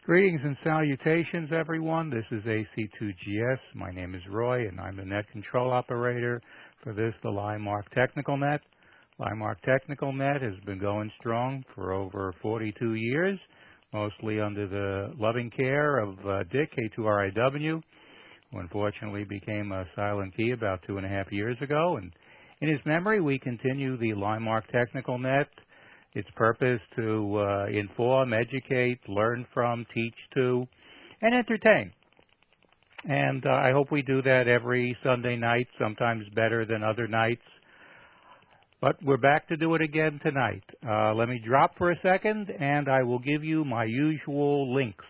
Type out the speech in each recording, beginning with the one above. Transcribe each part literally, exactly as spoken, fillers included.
Greetings and salutations, everyone. This is A C two G S. My name is Roy, and I'm the net control operator for this, the LIMARC Technical Net. LIMARC Technical Net has been going strong for over forty-two years, mostly under the loving care of uh, Dick, K two R I W, who unfortunately became a silent key about two and a half years ago. And in his memory, we continue the LIMARC Technical Net. Its purpose to uh, inform, educate, learn from, teach to, and entertain. And uh, I hope we do that every Sunday night, sometimes better than other nights. But we're back to do it again tonight. Uh, let me drop for a second, and I will give you my usual links.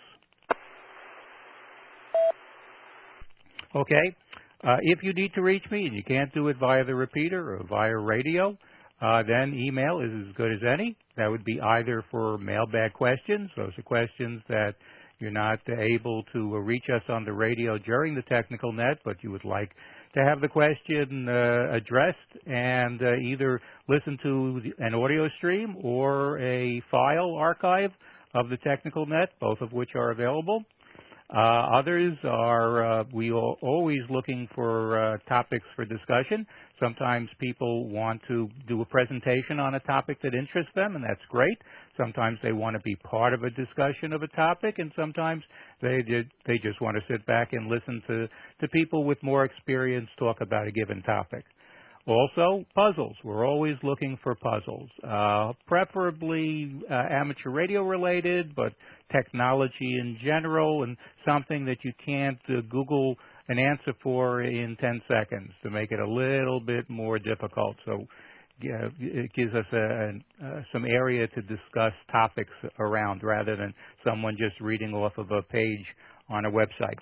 Okay. Uh, if you need to reach me and you can't do it via the repeater or via radio, Uh, then email is as good as any. That would be either for mailbag questions. Those are questions that you're not able to reach us on the radio during the technical net, but you would like to have the question uh, addressed and uh, either listen to an audio stream or a file archive of the technical net, both of which are available. Uh, others are, uh, we are always looking for uh, topics for discussion. Sometimes people want to do a presentation on a topic that interests them, and that's great. Sometimes they want to be part of a discussion of a topic, and sometimes they did, they just want to sit back and listen to, to people with more experience talk about a given topic. Also, puzzles. We're always looking for puzzles, uh, preferably uh, amateur radio related, but technology in general, and something that you can't uh, Google an answer for in ten seconds to make it a little bit more difficult. So yeah, it gives us a, uh, some area to discuss topics around rather than someone just reading off of a page on a website.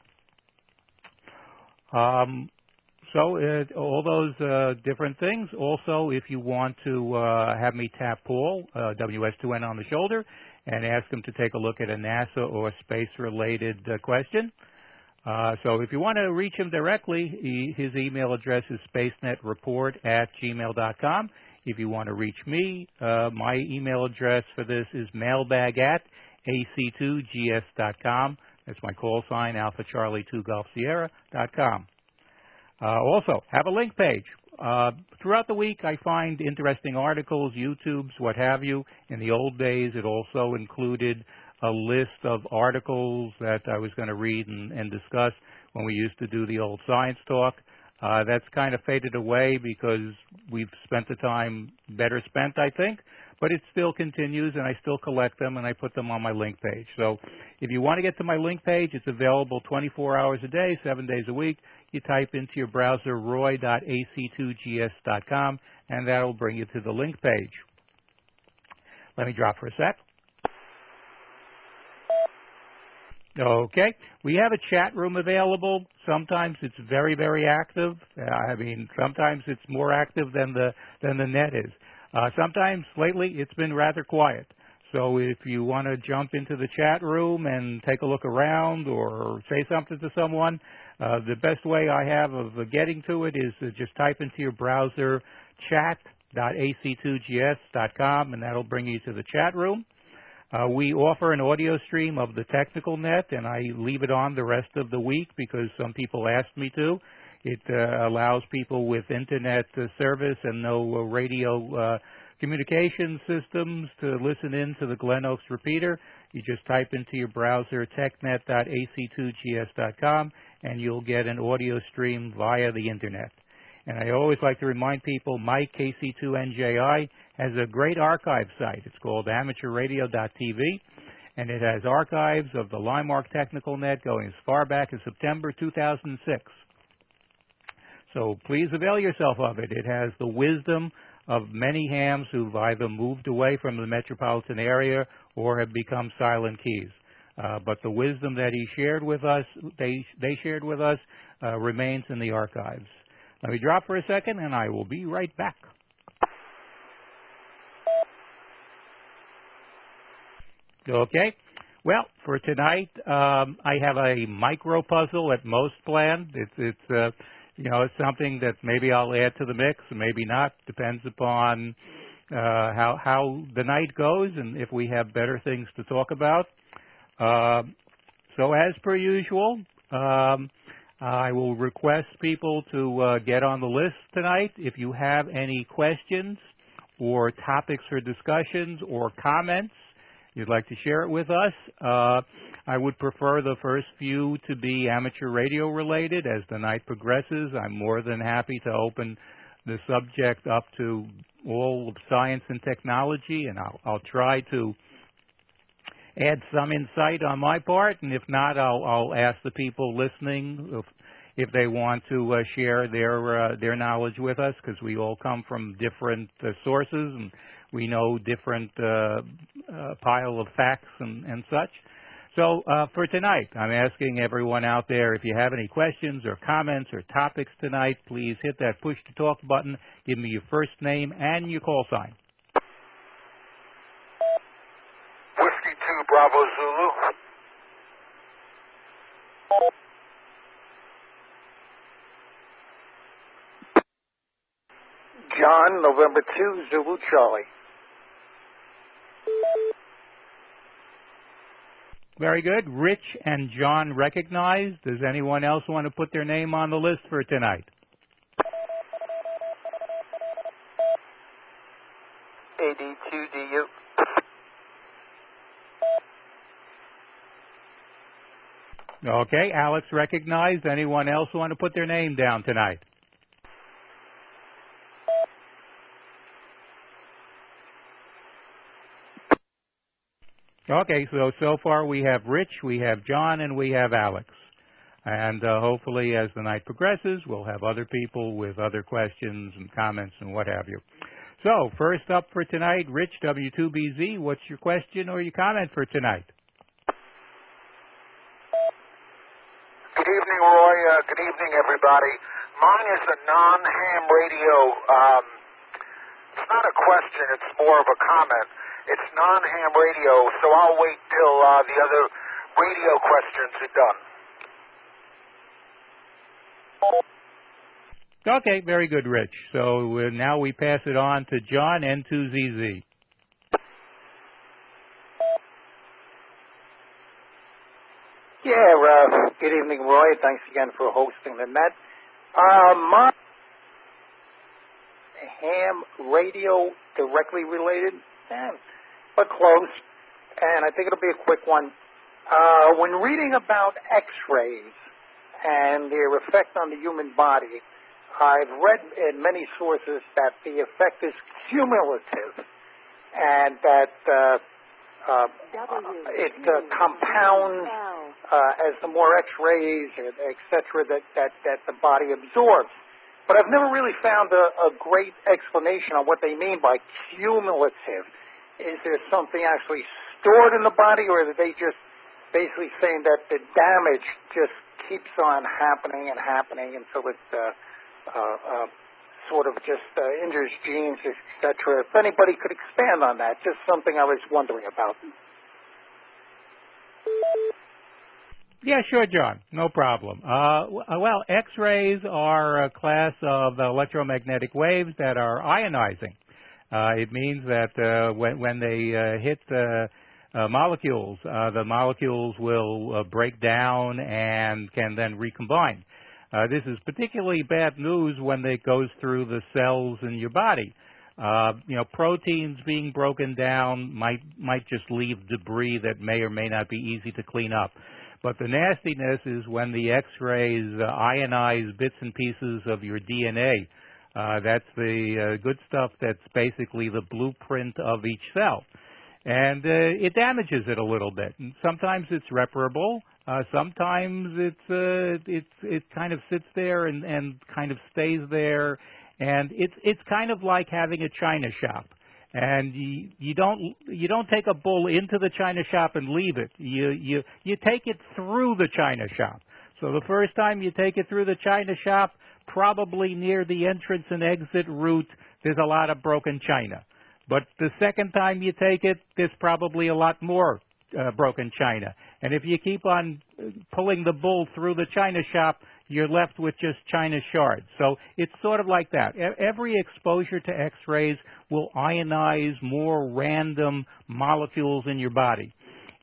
Um, So uh, all those uh, different things. Also, if you want to uh, have me tap Paul, uh, W S two N on the shoulder, and ask him to take a look at a NASA or space-related uh, question. Uh, so if you want to reach him directly, he, his email address is spacenetreport at gmail dot com. If you want to reach me, uh, my email address for this is mailbag at A C two G S dot com. That's my call sign, Alpha Charlie two Golf Sierra dot com. Uh, also, have a link page. Uh, throughout the week, I find interesting articles, YouTubes, what have you. In the old days, it also included a list of articles that I was going to read and, and discuss when we used to do the old science talk. Uh, that's kind of faded away because we've spent the time better spent, I think. But it still continues, and I still collect them, and I put them on my link page. So if you want to get to my link page, it's available twenty-four hours a day, seven days a week. You type into your browser roy dot A C two G S dot com, and that will bring you to the link page. Let me drop for a sec. Okay. We have a chat room available. Sometimes it's very, very active. Uh, I mean, sometimes it's more active than the than the net is. Uh, sometimes lately it's been rather quiet. So if you want to jump into the chat room and take a look around or say something to someone, uh, the best way I have of getting to it is to just type into your browser chat dot A C two G S dot com, and that'll bring you to the chat room. Uh, we offer an audio stream of the technical net, and I leave it on the rest of the week because some people asked me to. It uh, allows people with internet uh, service and no uh, radio uh, communication systems to listen in to the Glen Oaks repeater. You just type into your browser technet dot A C two G S dot com, and you'll get an audio stream via the internet. And I always like to remind people, Mike, K C two N J I, has a great archive site. It's called amateur radio dot T V, and it has archives of the LIMARC Technical Net going as far back as September two thousand six. So please avail yourself of it. It has the wisdom of many hams who've either moved away from the metropolitan area or have become silent keys. Uh, but the wisdom that he shared with us, they, they shared with us, uh, remains in the archives. Let me drop for a second, and I will be right back. Okay. Well, for tonight, um, I have a micro puzzle at most planned. It's, it's, uh, you know, it's something that maybe I'll add to the mix, maybe not. Depends upon uh, how how the night goes and if we have better things to talk about. Uh, So as per usual, um, I will request people to uh, get on the list tonight. If you have any questions or topics for discussions or comments you'd like to share it with us, uh, I would prefer the first few to be amateur radio related. As the night progresses, I'm more than happy to open the subject up to all of science and technology, and I'll, I'll try to add some insight on my part, and if not, I'll, I'll ask the people listening if, if they want to uh, share their uh, their knowledge with us, because we all come from different uh, sources, and we know different uh, uh, pile of facts and, and such. So uh, for tonight, I'm asking everyone out there, if you have any questions or comments or topics tonight, please hit that push to talk button. Give me your first name and your call sign. Whiskey two Bravo Zulu. John, November two, Zulu Charlie. Very good. Rich and John recognized. Does anyone else want to put their name on the list for tonight? A D two D U. Okay, Alex recognized. Anyone else want to put their name down tonight? Okay, so so far we have Rich, we have John, and we have Alex. And uh, hopefully as the night progresses, we'll have other people with other questions and comments and what have you. So first up for tonight, Rich, W two B Z, what's your question or your comment for tonight? Good evening, Roy. Uh, good evening, everybody. Mine is a non-ham radio. Um, it's not a question, it's more of a comment. It's non-ham radio, so I'll wait till uh, the other radio questions are done. Okay, very good, Rich. So uh, now we pass it on to John, N two Z Z. Yeah, uh, good evening, Roy. Thanks again for hosting the net. Uh, my ham radio directly related, eh, but close, and I think it'll be a quick one. Uh, when reading about X-rays and their effect on the human body, I've read in many sources that the effect is cumulative, and that uh, uh, it uh, compounds uh, as the more X-rays, et cetera, that, that, that the body absorbs. But I've never really found a, a great explanation on what they mean by cumulative. Is there something actually stored in the body, or are they just basically saying that the damage just keeps on happening and happening until it uh, uh, uh, sort of just uh, injures genes, et cetera? If anybody could expand on that, just something I was wondering about. Yeah, sure, John. No problem. Uh, well, X-rays are a class of electromagnetic waves that are ionizing. Uh, it means that uh, when, when they uh, hit uh, uh, molecules, uh, the molecules will uh, break down and can then recombine. Uh, this is particularly bad news when it goes through the cells in your body. Uh, you know, proteins being broken down might might just leave debris that may or may not be easy to clean up. But the nastiness is when the X-rays uh, ionize bits and pieces of your D N A. Uh, that's the uh, good stuff that's basically the blueprint of each cell. And uh, it damages it a little bit. And sometimes it's reparable. Uh, sometimes it's, uh, it's, it kind of sits there and, and kind of stays there. And it's, it's kind of like having a china shop. And you, you don't you don't take a bull into the china shop and leave it. You you you take it through the china shop. So the first time you take it through the china shop, probably near the entrance and exit route, there's a lot of broken china. But the second time you take it, there's probably a lot more uh, broken china. And if you keep on pulling the bull through the china shop, you're left with just china shards. So it's sort of like that. Every exposure to X-rays will ionize more random molecules in your body.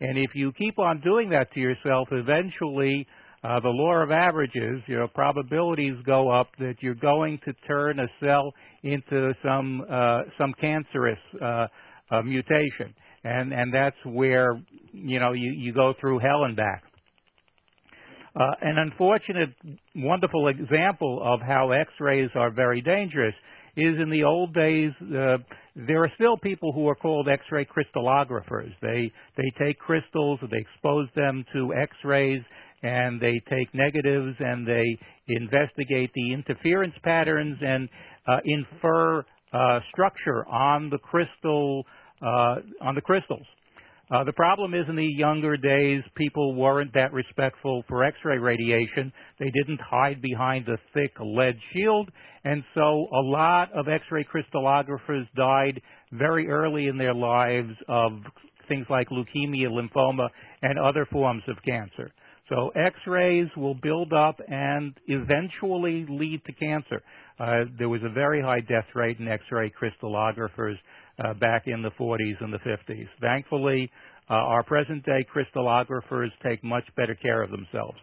And if you keep on doing that to yourself, eventually uh, the law of averages, you know, probabilities go up that you're going to turn a cell into some uh, some cancerous uh, uh, mutation, and and that's where you know you, you go through hell and back. Uh, an unfortunate, wonderful example of how X-rays are very dangerous is in the old days, uh, there are still people who are called X-ray crystallographers. They they take crystals, they expose them to X-rays, and they take negatives and they investigate the interference patterns and uh, infer uh, structure on the crystal uh, on the crystals. Uh, the problem is in the younger days, people weren't that respectful for X-ray radiation. They didn't hide behind a thick lead shield, and so a lot of X-ray crystallographers died very early in their lives of things like leukemia, lymphoma, and other forms of cancer. So X-rays will build up and eventually lead to cancer. Uh, there was a very high death rate in X-ray crystallographers Uh, back in the forties and the fifties. Thankfully, uh, our present-day crystallographers take much better care of themselves.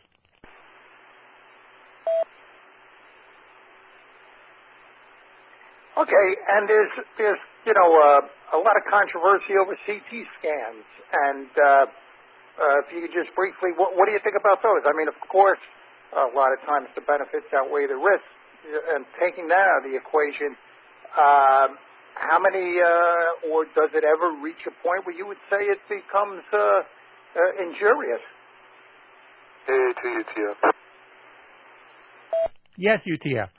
Okay, and there's, there's you know, uh, a lot of controversy over C T scans, and uh, uh, if you could just briefly, what, what do you think about those? I mean, of course, a lot of times the benefits outweigh the risks, and taking that out of the equation, uh, how many, uh, or does it ever reach a point where you would say it becomes uh, uh, injurious? Hey, to U T F. Yes, U T F.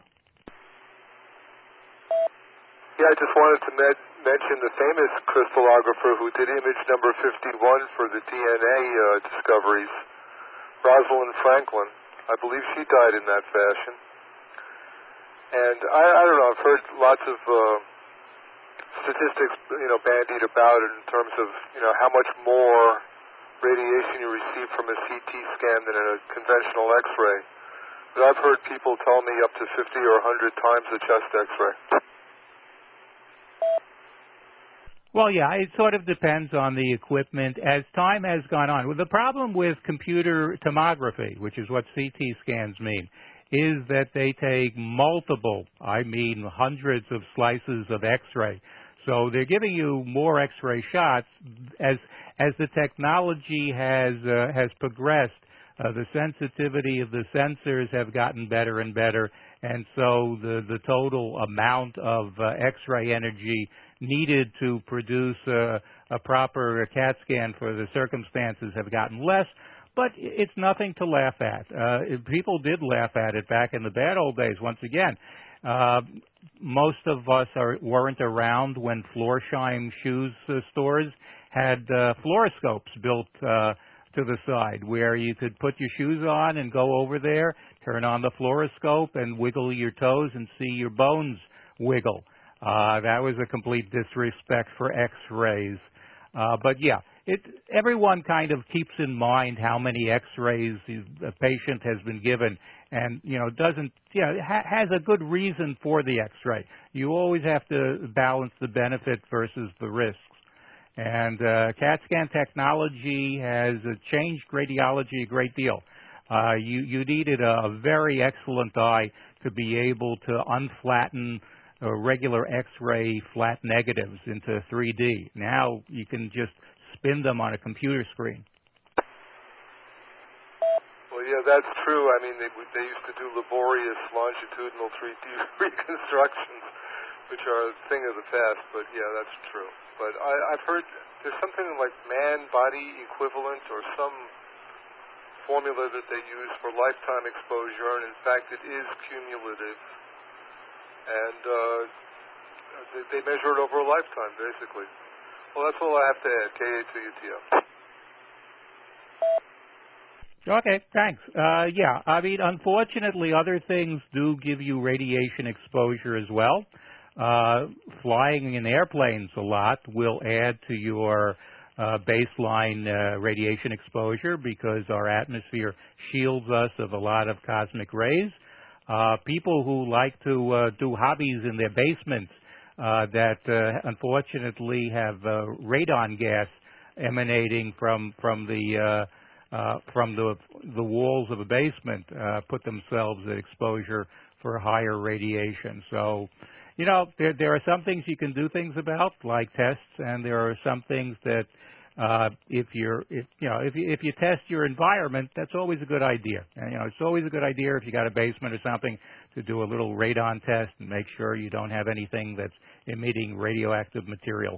Yeah, I just wanted to med- mention the famous crystallographer who did image number fifty-one for the D N A uh, discoveries, Rosalind Franklin. I believe she died in that fashion. And I, I don't know, I've heard lots of uh, statistics, you know, bandied about it in terms of, you know, how much more radiation you receive from a C T scan than in a conventional X-ray. But I've heard people tell me up to fifty or one hundred times the chest X-ray. Well, yeah, it sort of depends on the equipment as time has gone on. Well, the problem with computer tomography, which is what C T scans mean, is that they take multiple, I mean hundreds of slices of X-ray. So they're giving you more X-ray shots. As as the technology has uh, has progressed, uh, the sensitivity of the sensors have gotten better and better, and so the, the total amount of uh, X-ray energy needed to produce uh, a proper CAT scan for the circumstances have gotten less. But it's nothing to laugh at. Uh, people did laugh at it back in the bad old days. Once again, uh, most of us are, weren't around when Florsheim shoes uh, stores had uh, fluoroscopes built uh, to the side where you could put your shoes on and go over there, turn on the fluoroscope and wiggle your toes and see your bones wiggle. Uh, that was a complete disrespect for X-rays. Uh, but yeah, it, everyone kind of keeps in mind how many X-rays a patient has been given, and you know doesn't, you know, ha- has a good reason for the X-ray. You always have to balance the benefit versus the risks. And uh, CAT scan technology has uh, changed radiology a great deal. Uh, you you needed a very excellent eye to be able to unflatten uh, regular X-ray flat negatives into three D. Now you can just spin them on a computer screen. Well, yeah, that's true. I mean, they they used to do laborious longitudinal three D reconstructions, which are a thing of the past. But yeah, that's true. But I, I've heard there's something like man-body equivalent or some formula that they use for lifetime exposure, and in fact, it is cumulative. And uh, they, they measure it over a lifetime, basically. Well, that's all I have to add. K A to U T F. Okay, thanks. Uh, yeah, I mean, unfortunately, other things do give you radiation exposure as well. Uh, flying in airplanes a lot will add to your uh, baseline uh, radiation exposure because our atmosphere shields us of a lot of cosmic rays. Uh, people who like to uh, do hobbies in their basements uh, that uh, unfortunately have uh, radon gas emanating from from the uh, uh, from the the walls of a basement uh, put themselves at exposure for higher radiation. So, you know, there there are some things you can do things about, like tests, and there are some things that uh, if you're if you know if you if you test your environment, that's always a good idea. And, you know, it's always a good idea if you got a basement or something to do a little radon test and make sure you don't have anything that's emitting radioactive material.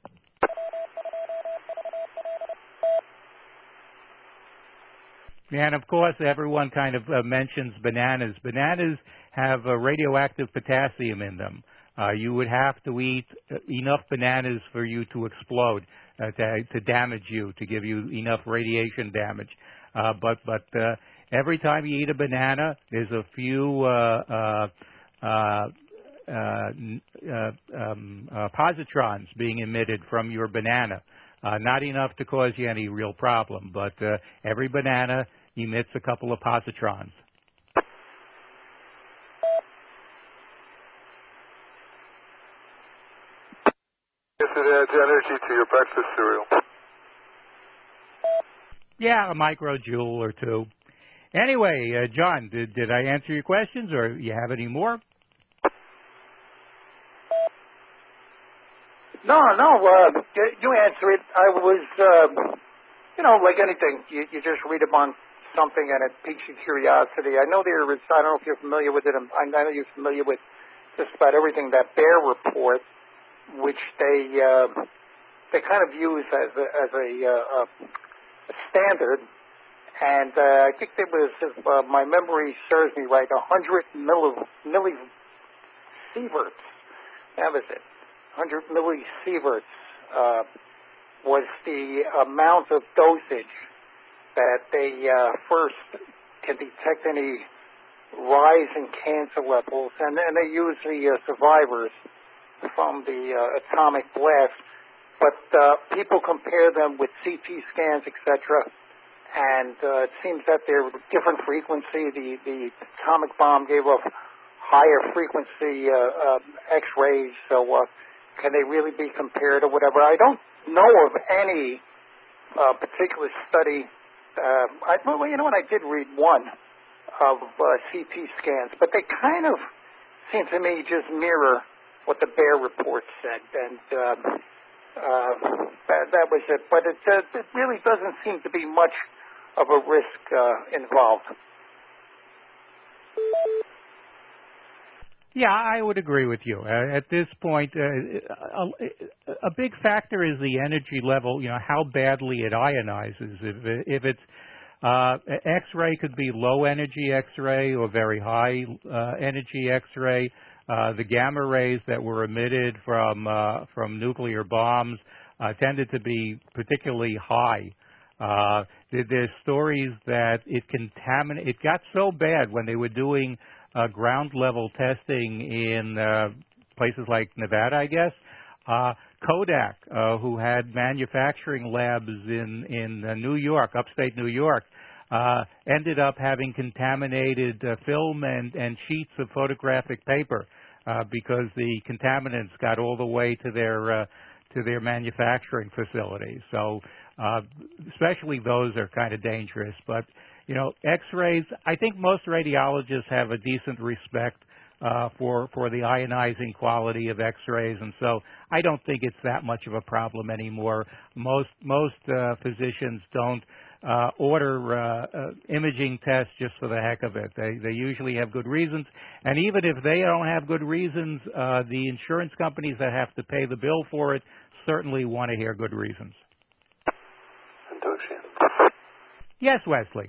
And of course, everyone kind of uh, mentions bananas. Bananas have uh, radioactive potassium in them. Uh, you would have to eat enough bananas for you to explode, uh, to, to damage you, to give you enough radiation damage. Uh, but but uh, every time you eat a banana, there's a few uh, uh, uh, uh, uh, um, uh, positrons being emitted from your banana. Uh, not enough to cause you any real problem, but uh, every banana emits a couple of positrons. Yes, it adds energy to your breakfast cereal. Yeah, a microjoule or two. Anyway, uh, John, did, did I answer your questions, or you have any more? No, no, uh, you answer it. I was, uh, you know, like anything, you, you just read about something and it piques your curiosity. I know there is, I don't know if you're familiar with it, I know you're familiar with just about everything, that Bear Report, which they uh, they kind of use as a, as a, uh, a standard. And uh, I think there was, if uh, my memory serves me right, one hundred milli, millisieverts. That was it. one hundred millisieverts uh, was the amount of dosage that they uh, first can detect any rise in cancer levels. And then they use the uh, survivors from the uh, atomic blast. But uh, people compare them with C T scans, et cetera, and uh, it seems that they're different frequency. The, the atomic bomb gave off higher frequency uh, uh, X-rays, so uh, can they really be compared or whatever? I don't know of any uh, particular study. Uh, I, well, you know what? I did read one of uh, C T scans, but they kind of seem to me just mirror what the Bear Report said, and uh, uh, that, that was it. But it, uh, it really doesn't seem to be much of a risk uh, involved. Yeah, I would agree with you. Uh, at this point, uh, a, a big factor is the energy level, you know, how badly it ionizes. If, if it's uh, X-ray could be low energy X-ray or very high uh, energy X-ray. Uh, the gamma rays that were emitted from uh, from nuclear bombs uh, tended to be particularly high. Uh, there, there's stories that it contaminated. It got so bad when they were doing uh, ground level testing in uh, places like Nevada, I guess. Uh, Kodak, uh, who had manufacturing labs in in uh, New York, upstate New York, uh, ended up having contaminated uh, film and, and sheets of photographic paper uh, because the contaminants got all the way to their uh, to their manufacturing facilities. So, uh, especially those are kind of dangerous. But you know, X-rays. I think most radiologists have a decent respect uh, for for the ionizing quality of X-rays, and so I don't think it's that much of a problem anymore. Most most uh, physicians don't uh, order uh, uh, imaging tests just for the heck of it. They they usually have good reasons, and even if they don't have good reasons, uh, the insurance companies that have to pay the bill for it certainly want to hear good reasons. Yes, Wesley.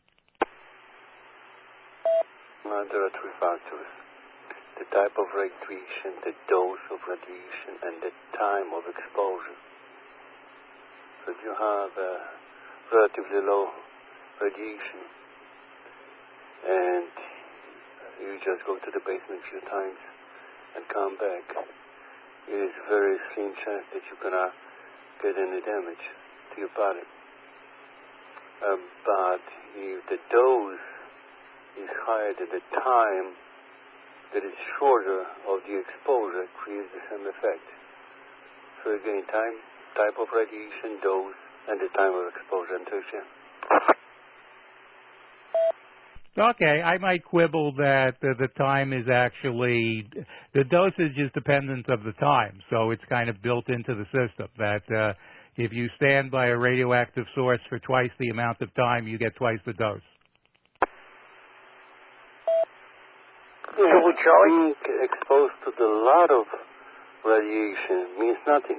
Well, there are three factors: the type of radiation, the dose of radiation, and the time of exposure. So if you have a relatively low radiation and you just go to the basement a few times and come back, it is very slim chance that you're going to get any damage to your body. Um, but if the dose is higher than the time that is shorter of the exposure, creates the same effect. So again, time, type of radiation, dose, and the time of exposure and tuition. Okay, I might quibble that the, the time is actually, the dosage is dependent of the time, so it's kind of built into the system that uh, if you stand by a radioactive source for twice the amount of time, you get twice the dose. Yeah, being exposed to a lot of radiation means nothing.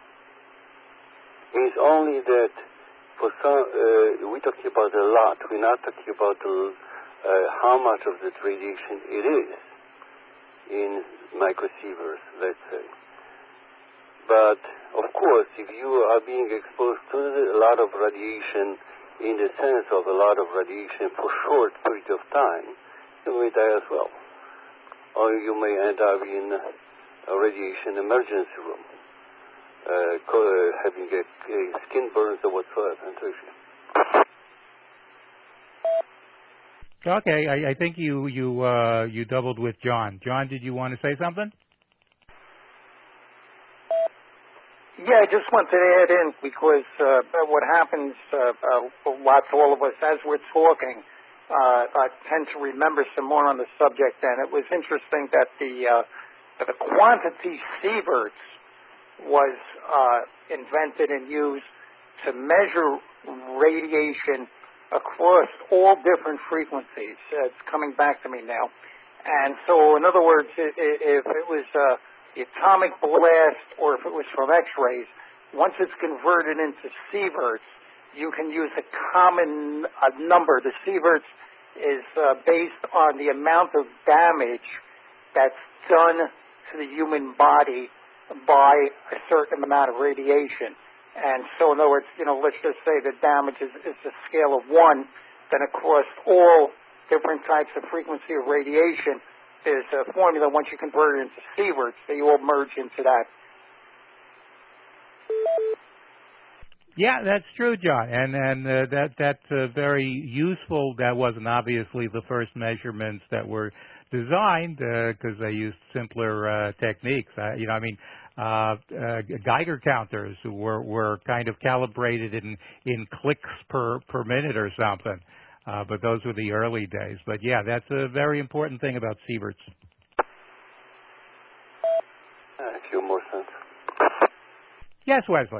Means only that for some, uh, we're talking about a lot. We're not talking about the Uh, how much of that radiation it is in microsieverts, let's say. But, of course, if you are being exposed to a lot of radiation in the sense of a lot of radiation for a short period of time, you may die as well. Or you may end up in a radiation emergency room, uh, co- having a, a skin burns or whatsoever. Okay, I, I think you you uh, you doubled with John. John, did you want to say something? Yeah, I just wanted to add in because uh, what happens, uh, uh, lots all of us as we're talking, uh, I tend to remember some more on the subject, and it was interesting that the uh, the quantity sieverts was uh, invented and used to measure radiation across all different frequencies. Uh, it's coming back to me now. And so, in other words, if it was uh, the atomic blast or if it was from X-rays, once it's converted into sieverts, you can use a common uh, number. The sieverts is uh, based on the amount of damage that's done to the human body by a certain amount of radiation. And so, in other words, you know, let's just say the damage is, is a scale of one, then across all different types of frequency of radiation, there's a formula. Once you convert it into sieverts, they all merge into that. Yeah, that's true, John, and and uh, that that's uh, very useful. That wasn't obviously the first measurements that were designed because uh, they used simpler uh, techniques. Uh, you know, I mean. Uh, uh, Geiger counters were, were kind of calibrated in, in clicks per, per minute or something. Uh, but those were the early days. But yeah, that's a very important thing about sieverts. Uh, a few more cents. Yes, Wesley.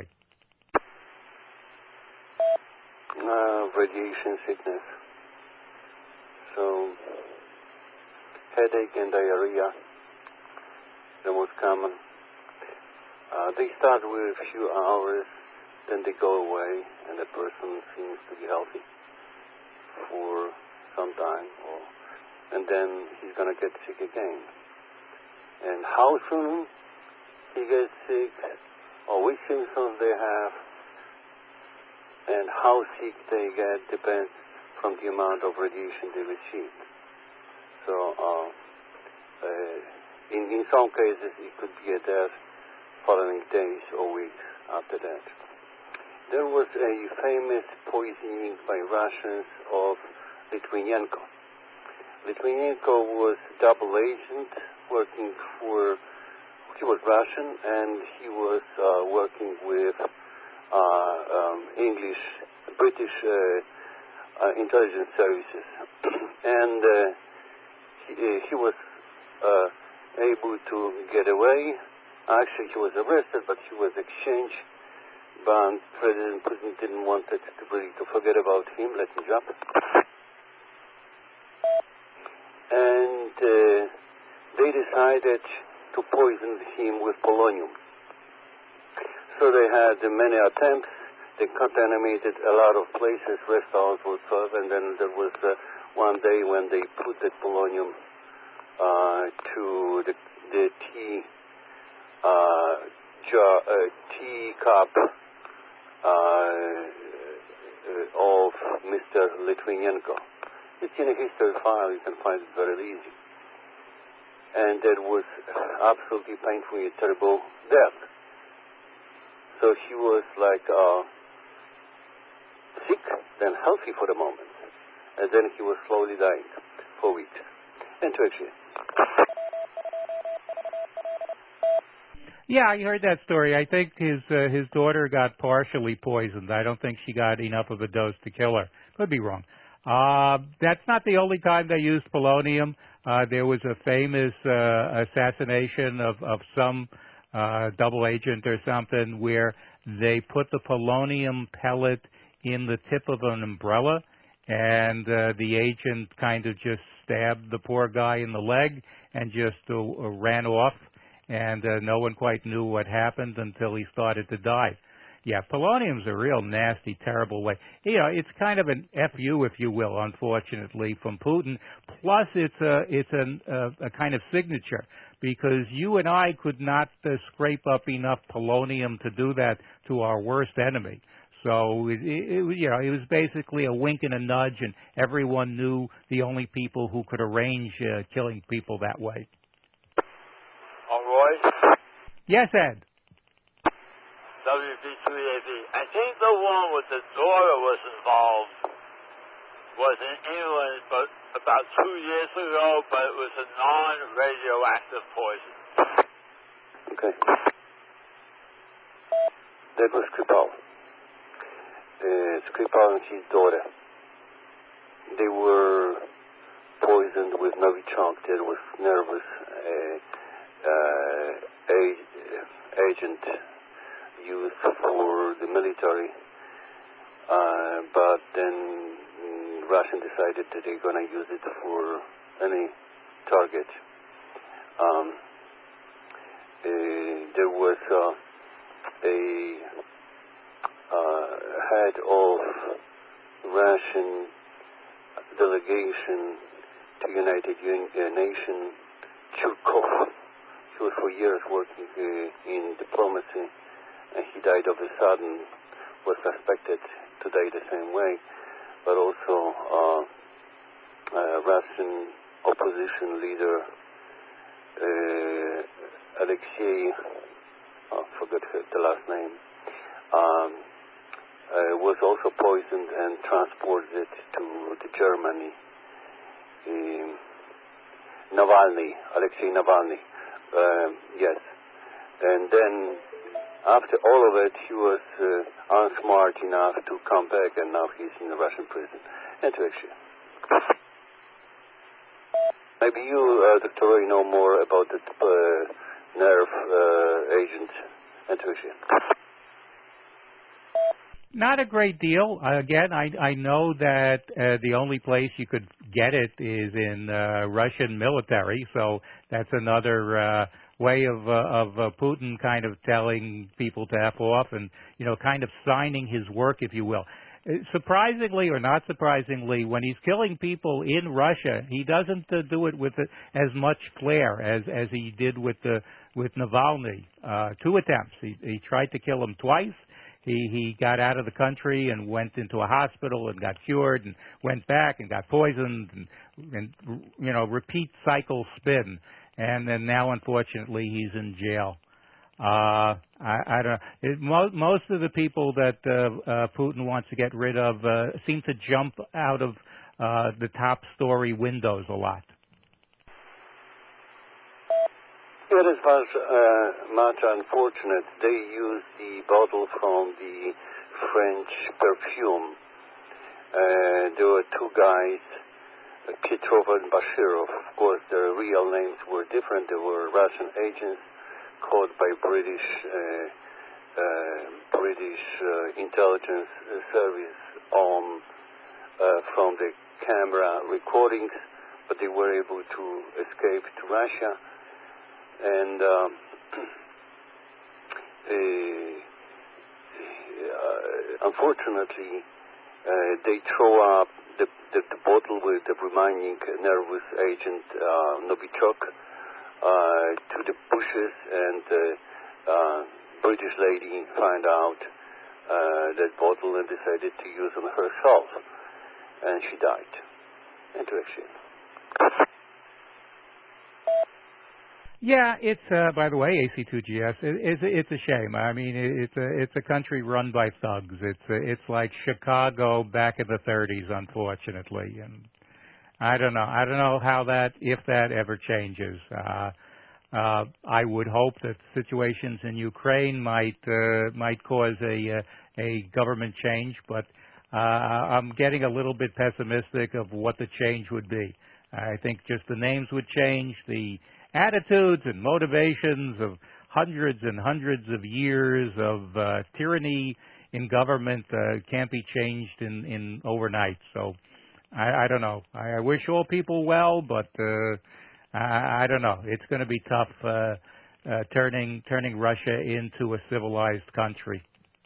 Uh, radiation sickness. So, headache and diarrhea, the most common. Uh, they start with a few hours, then they go away, and the person seems to be healthy for some time, or, and then he's going to get sick again. And how soon he gets sick, or which symptoms they have, and how sick they get depends from the amount of radiation they received. So, uh, uh, in, in some cases, it could be a death following days or weeks after that. There was a famous poisoning by Russians of Litvinenko. Litvinenko was double agent working for, he was Russian and he was uh, working with uh, um, English, British uh, uh, intelligence services. and uh, he, uh, he was uh, able to get away. Actually, he was arrested, but he was exchanged. But President Putin didn't want it to, really, to forget about him, let him jump. And uh, they decided to poison him with polonium. So they had uh, many attempts. They contaminated a lot of places, restaurants, whatsoever, and then there was uh, one day when they put the polonium uh, to the, the tea Uh, jar, uh, teacup uh, uh, of Mister Litvinenko. It's in a history file. You can find it very easy. And that was absolutely painfully terrible death. So he was like uh, sick, then healthy for the moment, and then he was slowly dying for weeks. And to actually. Yeah, I heard that story. I think his uh, his daughter got partially poisoned. I don't think she got enough of a dose to kill her. Could be wrong. Uh, that's not the only time they used polonium. Uh, there was a famous uh, assassination of, of some uh, double agent or something where they put the polonium pellet in the tip of an umbrella, and uh, the agent kind of just stabbed the poor guy in the leg and just uh, ran off, and uh, no one quite knew what happened until he started to die. Yeah, polonium's a real nasty, terrible way. You know, it's kind of an F U, if you will, unfortunately, from Putin. Plus, it's a it's an, a, a kind of signature, because you and I could not uh, scrape up enough polonium to do that to our worst enemy. So, it, it, you know, it was basically a wink and a nudge, and everyone knew the only people who could arrange uh, killing people that way. All right. Yes, Ed. W B two A B. I think the one with the daughter was involved was in England, but about two years ago, but it was a non-radioactive poison. Okay. That was Skripal. Uh, Skripal and his daughter. They were poisoned with Novichok. That was nervous uh, uh, a, agent used for the military, uh, but then mm, Russian decided that they're going to use it for any target. Um, uh, there was uh, a uh, head of Russian delegation to United uh, Nations, Churkov. He was for years working uh, in diplomacy, and he died of a sudden, was suspected to die the same way, but also uh, uh, Russian opposition leader uh, Alexei, I forgot the last name, um, uh, was also poisoned and transported to, to Germany. Um, Navalny, Alexei Navalny, uh, yes. And then after all of it, he was uh, unsmart enough to come back, and now he's in a Russian prison. Intuition. Maybe you, uh, Doctor Roy, know more about the uh, nerve uh, agent. Intuition. Not a great deal. Uh, again, I, I know that uh, the only place you could get it is in uh, Russian military, so that's another uh, way of uh, of uh, Putin kind of telling people to F off and, you know, kind of signing his work, if you will. Uh, surprisingly or not surprisingly, when he's killing people in Russia, he doesn't uh, do it with uh, as much flair as, as he did with the, with Navalny. Uh, two attempts. He, he tried to kill him twice. He he got out of the country and went into a hospital and got cured and went back and got poisoned and, and you know, repeat cycle spin. And then now, unfortunately, he's in jail. Uh, I, I don't. It, mo- most of the people that uh, uh, Putin wants to get rid of uh, seem to jump out of uh, the top story windows a lot. It is much, uh, much unfortunate. They used the bottle from the French perfume. Uh, there were two guys, Petrov and Bashirov. Of course, their real names were different. They were Russian agents caught by British uh, uh, British uh, intelligence service on uh, from the camera recordings, but they were able to escape to Russia. And um, uh, uh, unfortunately, uh, they throw up the, the, the bottle with the remaining nervous agent uh, Novichok uh, to the bushes, and the uh, uh, British lady found out uh, that bottle and decided to use on herself, and she died. Intuition. Yeah, it's uh, by the way, A C two G S. It, it's it's a shame. I mean, it, it's a it's a country run by thugs. It's a, it's like Chicago back in the thirties, unfortunately. And I don't know. I don't know how that, if that ever changes. Uh, Uh, I would hope that situations in Ukraine might uh, might cause a uh, a government change, but uh, I'm getting a little bit pessimistic of what the change would be. I think just the names would change, the attitudes and motivations of hundreds and hundreds of years of uh, tyranny in government uh, can't be changed in, in overnight. So I, I don't know. I, I wish all people well, but uh, I, I don't know. It's going to be tough uh, uh, turning turning Russia into a civilized country.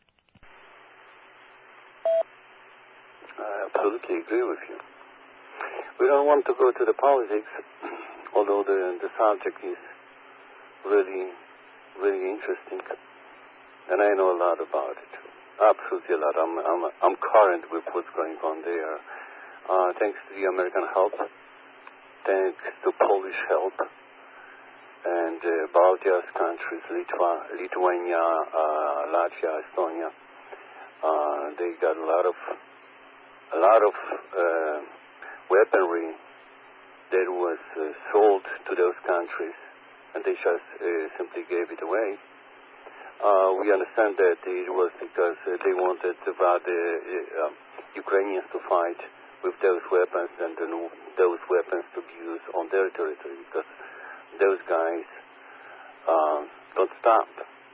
I absolutely agree with you. We don't want to go to the politics, although the the subject is really, really interesting, and I know a lot about it. Absolutely a lot. I'm I'm I'm current with what's going on there. Uh, thanks to the American help, thanks to Polish help, and uh, Baltic countries, Litva, Lithuania, uh, Latvia, Estonia. Uh, they got a lot of a lot of uh, weaponry that was uh, sold to those countries, and they just uh, simply gave it away. Uh, we understand that it was because uh, they wanted the, the uh, Ukrainians to fight with those weapons and then those weapons to be used on their territory, because those guys uh, don't stop.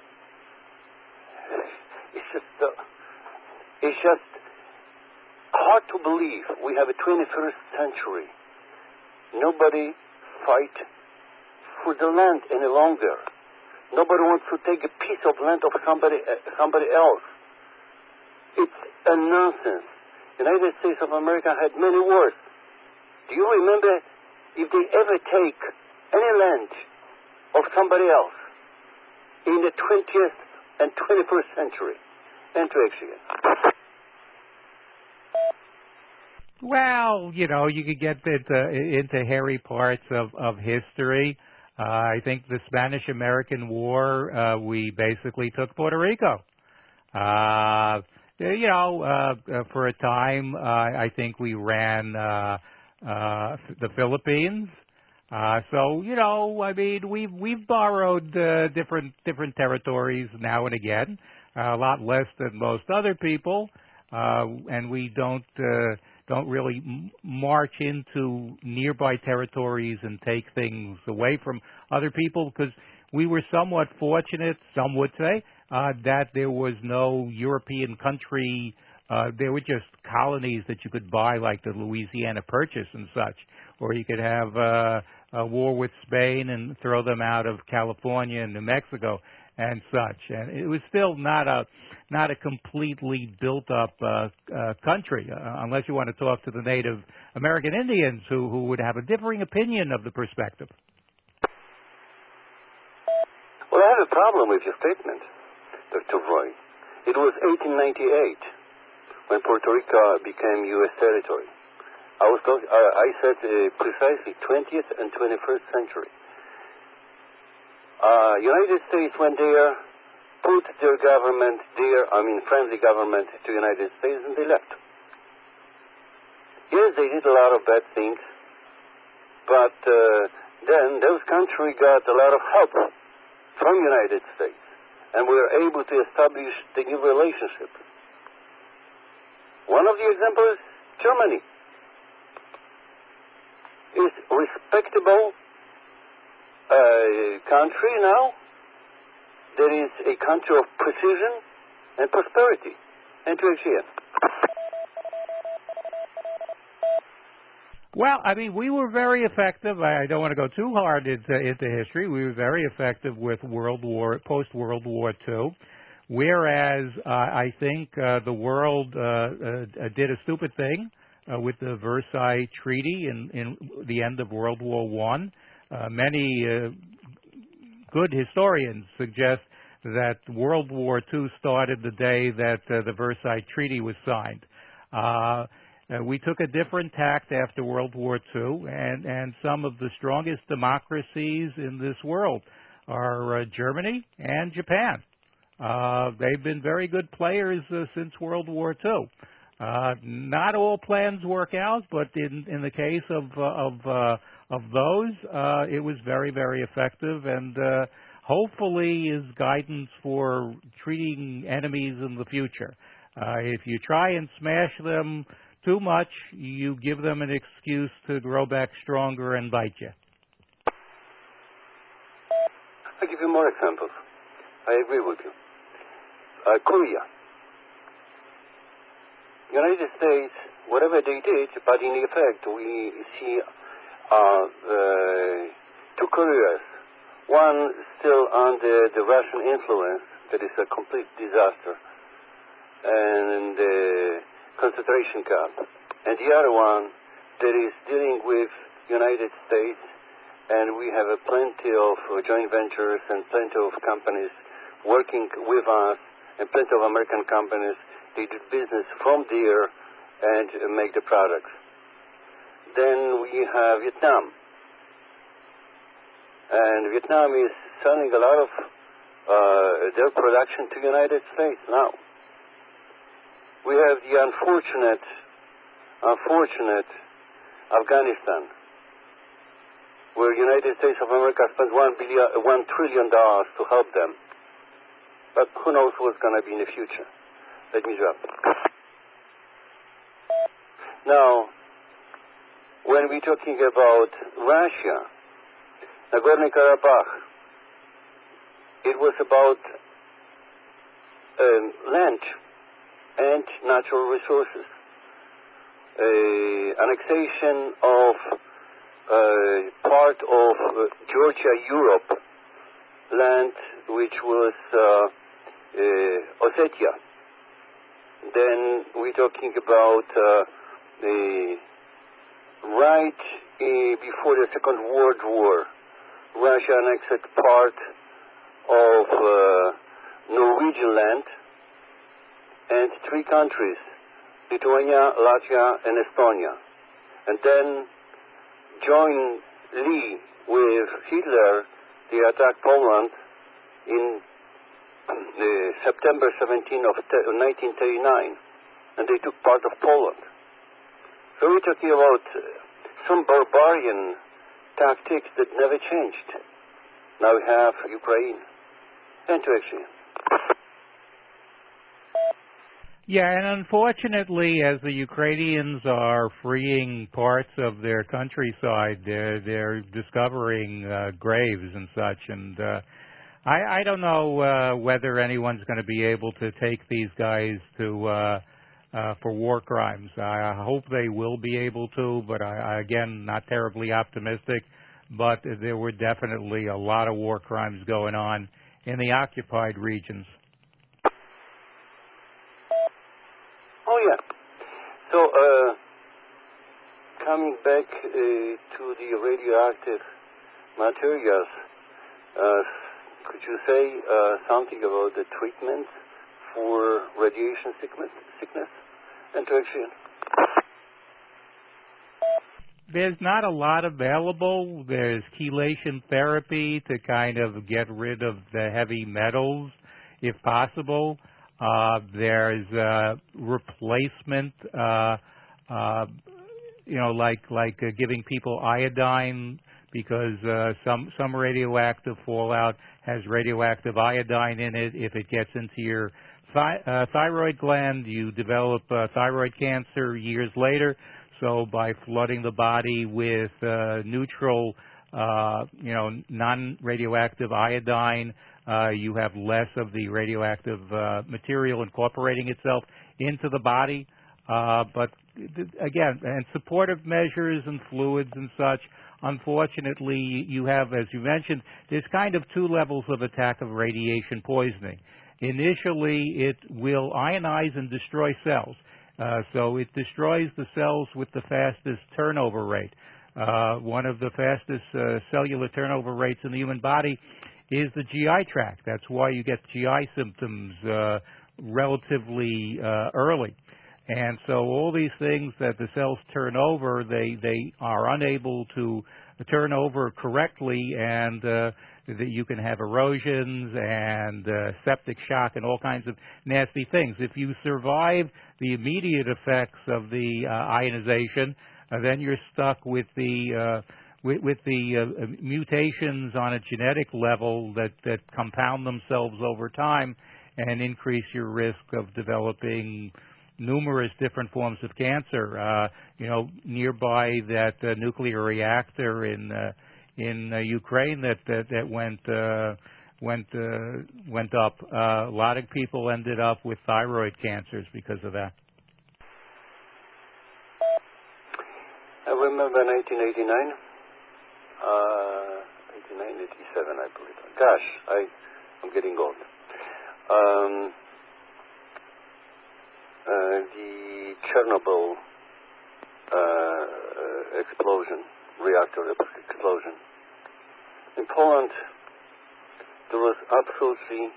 It's just, uh, it's just hard to believe we have a twenty-first century. Nobody fight for the land any longer. Nobody wants to take a piece of land of somebody uh, somebody else. It's a nonsense. United States of America had many wars. Do you remember if they ever take any land of somebody else in the twentieth and twenty-first century? Enter again. Well, you know, you could get into, into hairy parts of, of history. Uh, I think the Spanish-American War, uh, we basically took Puerto Rico. Uh, you know, uh, for a time, uh, I think we ran uh, uh, the Philippines. Uh, so, you know, I mean, we've we've borrowed uh, different different territories now and again, uh, a lot less than most other people, uh, and we don't. Uh, don't really m- march into nearby territories and take things away from other people, because we were somewhat fortunate, some would say, uh, that there was no European country. Uh, there were just colonies that you could buy, like the Louisiana Purchase and such, or you could have uh, a war with Spain and throw them out of California and New Mexico and such. And it was still not a not a completely built-up uh, uh, country, uh, unless you want to talk to the Native American Indians, who, who would have a differing opinion of the perspective. Well, I have a problem with your statement, Doctor Roy. It was eighteen ninety-eight when Puerto Rico became U S territory. I was talk- uh, I said uh, precisely twentieth and twenty-first century. Uh, United States went there, put their government there, I mean friendly government to United States, and they left. Yes, they did a lot of bad things, but uh, then those countries got a lot of help from United States, and we were able to establish the new relationship. One of the examples, Germany, is respectable uh, country now. There is a country of precision and prosperity. And to Asia. Well, I mean, we were very effective. I don't want to go too hard into, into history. We were very effective with World War, post-World War Two, whereas uh, I think uh, the world uh, uh, did a stupid thing uh, with the Versailles Treaty in, in the end of World War One. Uh, many uh, good historians suggest that World War Two started the day that uh, the Versailles Treaty was signed. Uh, Uh, we took a different tact after World War Two, and, and some of the strongest democracies in this world are uh, Germany and Japan. Uh, they've been very good players uh, since World War Two. Uh, not all plans work out, but in, in the case of, uh, of uh, of those, uh, it was very, very effective, and uh, hopefully is guidance for treating enemies in the future. Uh, if you try and smash them too much, you give them an excuse to grow back stronger and bite you. I'll give you more examples. I agree with you. Uh, Korea. United States, whatever they did, but in effect, we see uh, uh, two Koreas. One still under the Russian influence, that is a complete disaster, and the concentration camp. And the other one that is dealing with United States, and we have a plenty of uh, joint ventures and plenty of companies working with us, and plenty of American companies. They do business from there and uh, make the products. Then we have Vietnam. And Vietnam is selling a lot of uh, their production to the United States now. We have the unfortunate, unfortunate Afghanistan, where the United States of America spent one billion, one trillion dollars to help them. But who knows what's going to be in the future? Let me drop. Now, when we're talking about Russia, Nagorno-Karabakh, it was about um, land and natural resources. Uh, annexation of uh, part of uh, Georgia, Europe, land which was uh, uh, Ossetia. Then we're talking about uh, the right uh, before the Second World War, Russia annexed part of uh, Norwegian land and three countries, Lithuania, Latvia, and Estonia. And then joined Lee with Hitler. They attacked Poland in uh, September seventeenth of nineteen thirty-nine, and they took part of Poland. So we're talking about uh, some barbarian tactics that never changed. Now we have Ukraine and Turkey. Yeah, and unfortunately, as the Ukrainians are freeing parts of their countryside, they're, they're discovering uh, graves and such, and uh, I, I don't know uh, whether anyone's going to be able to take these guys to uh, uh, for war crimes. I hope they will be able to, but I, again, not terribly optimistic. But there were definitely a lot of war crimes going on in the occupied regions. Oh, yeah. So, uh, coming back uh, to the radioactive materials, uh, could you say uh, something about the treatment for radiation sickness, sickness and traction? There's not a lot available. There's chelation therapy to kind of get rid of the heavy metals, if possible. Uh, there's uh, replacement, uh, uh, you know, like like uh, giving people iodine because uh, some some radioactive fallout has radioactive iodine in it. If it gets into your thi- uh, thyroid gland, you develop uh, thyroid cancer years later. So by flooding the body with uh, neutral, uh, you know, non-radioactive iodine, uh, you have less of the radioactive uh, material incorporating itself into the body. Uh, but again, and supportive measures and fluids and such, unfortunately, you have, as you mentioned, there's kind of two levels of attack of radiation poisoning. Initially, it will ionize and destroy cells. Uh, so it destroys the cells with the fastest turnover rate. Uh, one of the fastest uh, cellular turnover rates in the human body is the G I tract. That's why you get G I symptoms uh, relatively uh, early. And so all these things that the cells turn over, they, they are unable to turn over correctly, and uh, that you can have erosions and uh, septic shock and all kinds of nasty things. If you survive the immediate effects of the uh, ionization, uh, then you're stuck with the uh, with, with the uh, mutations on a genetic level that, that compound themselves over time and increase your risk of developing numerous different forms of cancer. Uh, you know, nearby that uh, nuclear reactor in uh, in uh, Ukraine that that, that went uh, went uh, went up. Uh, a lot of people ended up with thyroid cancers because of that. I remember nineteen eighty-nine, uh, eighty-nine, eighty-seven, I believe. Gosh, I, I'm getting old. Um, uh, the Chernobyl uh, explosion, reactor explosion. In Poland, there was absolutely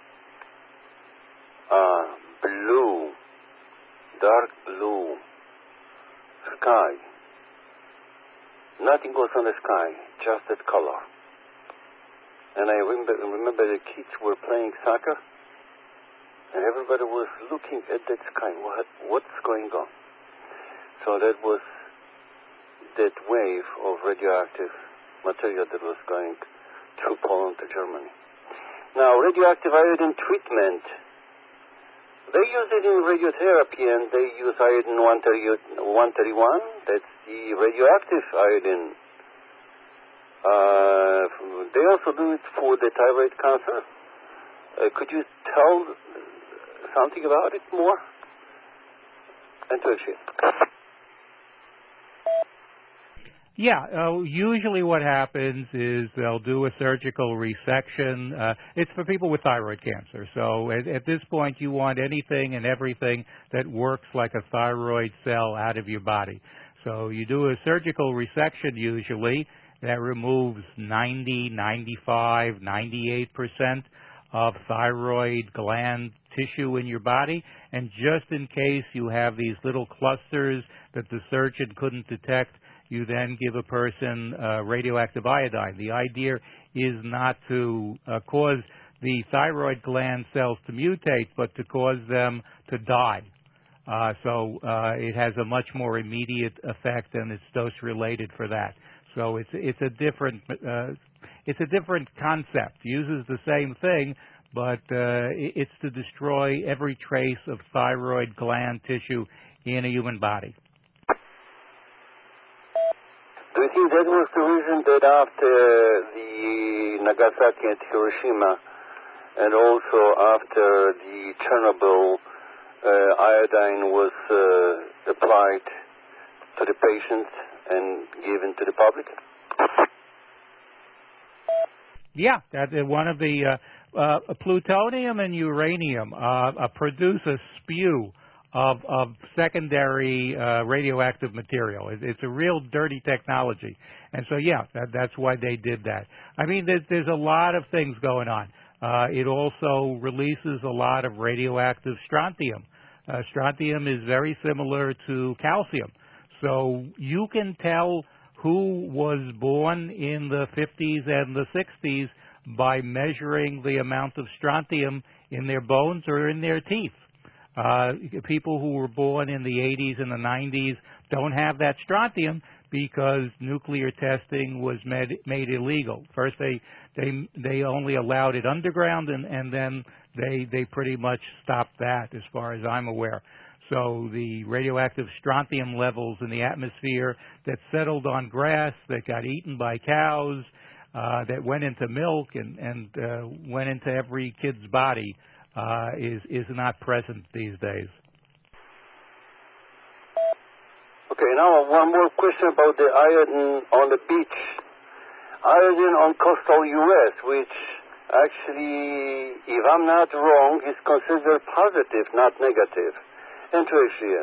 uh, blue, dark blue sky. Nothing was on the sky, just that color. And I remember, remember the kids were playing soccer, and everybody was looking at that sky. What, what's going on? So that was that wave of radioactive material that was going through Poland to Germany. Now, radioactive iodine treatment, they use it in radiotherapy, and they use iodine one thirty-one. That's the radioactive iodine. Uh, they also do it for the thyroid cancer. Uh, could you tell something about it more? And to appreciate. Yeah, uh, usually what happens is they'll do a surgical resection. Uh, it's for people with thyroid cancer. So at, at this point, you want anything and everything that works like a thyroid cell out of your body. So you do a surgical resection usually that removes ninety, ninety-five, ninety-eight percent of thyroid gland tissue in your body. And just in case you have these little clusters that the surgeon couldn't detect, you then give a person uh, radioactive iodine. The idea is not to uh, cause the thyroid gland cells to mutate, but to cause them to die. Uh, so uh, it has a much more immediate effect, and it's dose-related for that. So it's it's a different uh, it's a different concept. Uses the same thing, but uh, it's to destroy every trace of thyroid gland tissue in a human body. Do you think that was the reason that after the Nagasaki and Hiroshima, and also after the Chernobyl, uh, iodine was uh, applied to the patients and given to the public? Yeah, that uh, one of the uh, uh, plutonium and uranium uh, uh, produce a spew of, of secondary uh, radioactive material. It, it's a real dirty technology. And so, yeah, that, that's why they did that. I mean, there's, there's a lot of things going on. Uh, it also releases a lot of radioactive strontium. Uh, strontium is very similar to calcium. So you can tell who was born in the fifties and the sixties by measuring the amount of strontium in their bones or in their teeth. Uh, people who were born in the eighties and the nineties don't have that strontium because nuclear testing was made, made illegal. First, they they they only allowed it underground, and, and then they they pretty much stopped that, as far as I'm aware. So the radioactive strontium levels in the atmosphere that settled on grass, that got eaten by cows, uh, that went into milk and, and uh, went into every kid's body, uh, is, is not present these days. Okay, now one more question about the iodine on the beach. Iodine on coastal U S, which actually, if I'm not wrong, is considered positive, not negative. Interesting.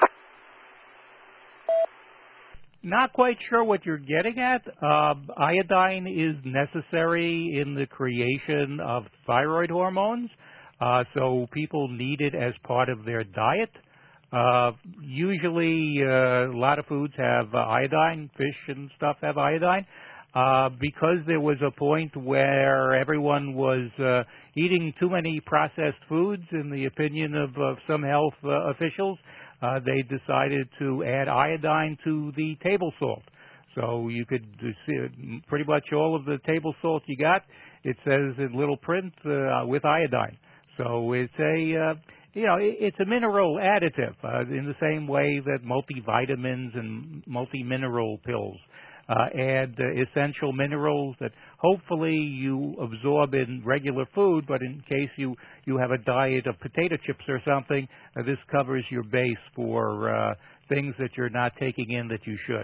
Not quite sure what you're getting at. Uh, iodine is necessary in the creation of thyroid hormones, uh, so people need it as part of their diet. Uh, usually, uh, a lot of foods have uh, iodine. Fish and stuff have iodine. Uh, because there was a point where everyone was uh, eating too many processed foods, in the opinion of, of some health uh, officials, uh, they decided to add iodine to the table salt. So you could see pretty much all of the table salt you got, it says in little print uh, with iodine. So it's a, uh, you know, it's a mineral additive uh, in the same way that multivitamins and multi-mineral pills uh, add uh, essential minerals that hopefully you absorb in regular food, but in case you, you have a diet of potato chips or something, uh, this covers your base for uh, things that you're not taking in that you should.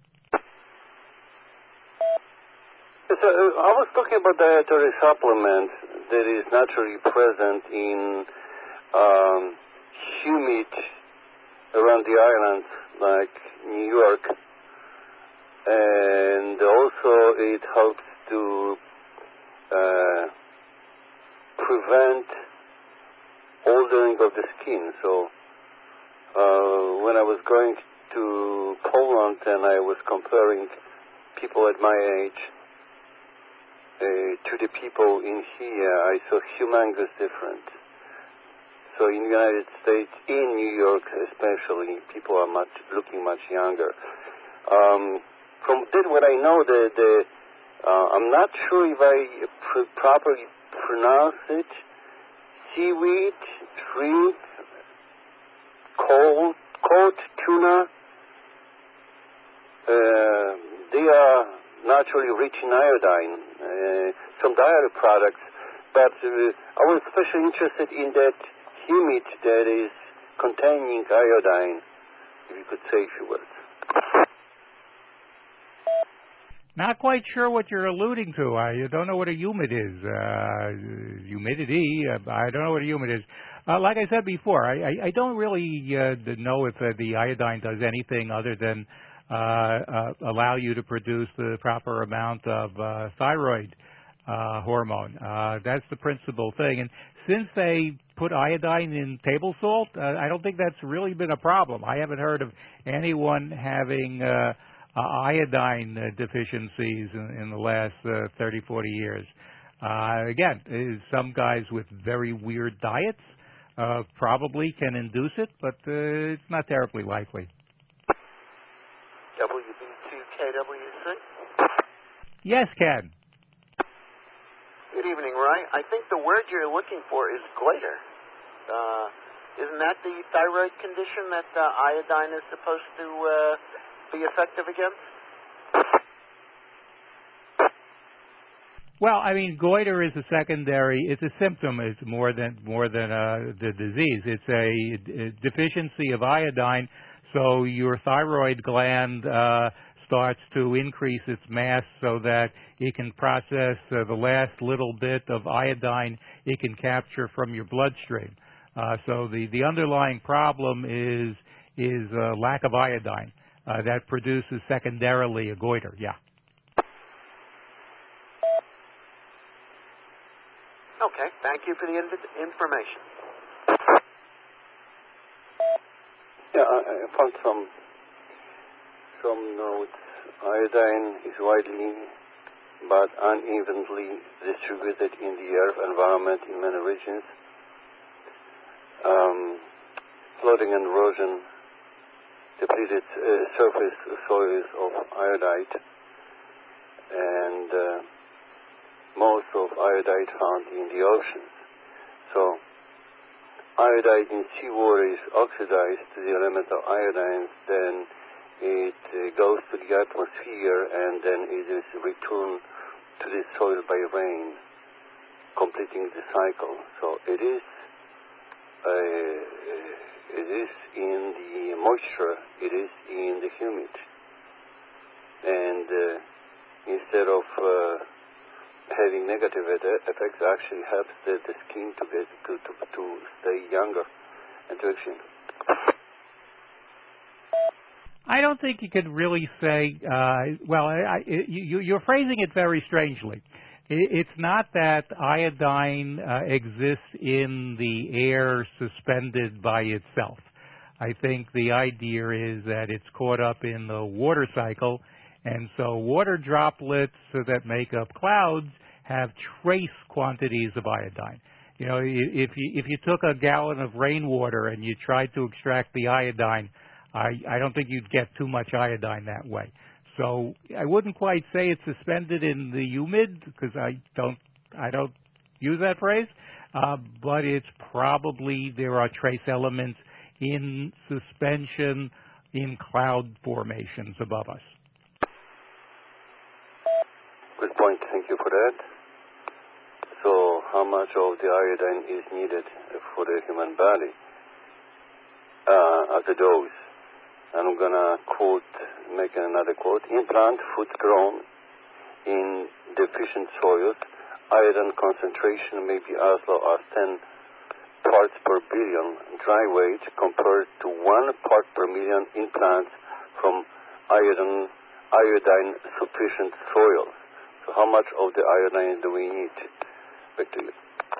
So, uh, I was talking about dietary supplements that is naturally present in um, humid around the islands like New York, and also it helps to uh, prevent aldering of the skin. So uh, when I was going to Poland and I was comparing people at my age Uh, to the people in here, I saw humongous difference. So in the United States, in New York especially, people are much looking much younger. Um, from that, what I know, the, the uh, I'm not sure if I pr- properly pronounce it. Seaweed, shrimp, cold, cold tuna. Uh, they are naturally rich in iodine, uh, some dairy products, but uh, I was especially interested in that humid that is containing iodine, if you could say a few words. Not quite sure what you're alluding to. I don't know what a humid is. Uh, humidity, uh, I don't know what a humid is. Uh, like I said before, I, I, I don't really uh, know if uh, the iodine does anything other than Uh, uh, allow you to produce the proper amount of uh, thyroid uh, hormone. Uh, that's the principal thing. And since they put iodine in table salt, uh, I don't think that's really been a problem. I haven't heard of anyone having uh, uh, iodine uh, deficiencies in, in the last uh, thirty, forty years. Uh, again, some guys with very weird diets uh, probably can induce it, but uh, it's not terribly likely. W B two K W C? Yes, Ken. Good evening, Roy. I think the word you're looking for is goiter. Uh, isn't that the thyroid condition that uh, iodine is supposed to uh, be effective against? Well, I mean, goiter is a secondary. It's a symptom. It's more than more than uh, the disease. It's a, a deficiency of iodine. So your thyroid gland uh, starts to increase its mass so that it can process uh, the last little bit of iodine it can capture from your bloodstream. Uh, so the, the underlying problem is is uh, lack of iodine uh, that produces secondarily a goiter. Yeah. Okay. Thank you for the in- information. Yeah, I, I found some some notes. Iodine is widely but unevenly distributed in the earth environment in many regions. Um, flooding and erosion depleted uh, surface soils of iodide, and uh, most of iodide found in the oceans. So iodide in seawater is oxidized to the element of iodine, then it uh, goes to the atmosphere, and then it is returned to the soil by rain, completing the cycle. So it is uh, it is in the moisture, it is in the humid, and uh, instead of uh, having negative effects, actually helps the, the skin to get to, to to stay younger and to action. I don't think you could really say. Uh, well, I, I, you, you're phrasing it very strangely. It's not that iodine uh, exists in the air suspended by itself. I think the idea is that it's caught up in the water cycle, and so water droplets that make up clouds have trace quantities of iodine. You know, if you if you took a gallon of rainwater and you tried to extract the iodine, I, I don't think you'd get too much iodine that way. So I wouldn't quite say it's suspended in the humid because I don't I don't use that phrase, uh, but it's probably there are trace elements in suspension in cloud formations above us. Good point. Thank you for that. So how much of the iodine is needed for the human body uh, as a dose? I'm going to quote, make another quote. In plant food grown in deficient soils, iodine concentration may be as low as ten parts per billion dry weight compared to one part per million in plants from iodine, iodine sufficient soils. So how much of the iodine do we need? Back to you.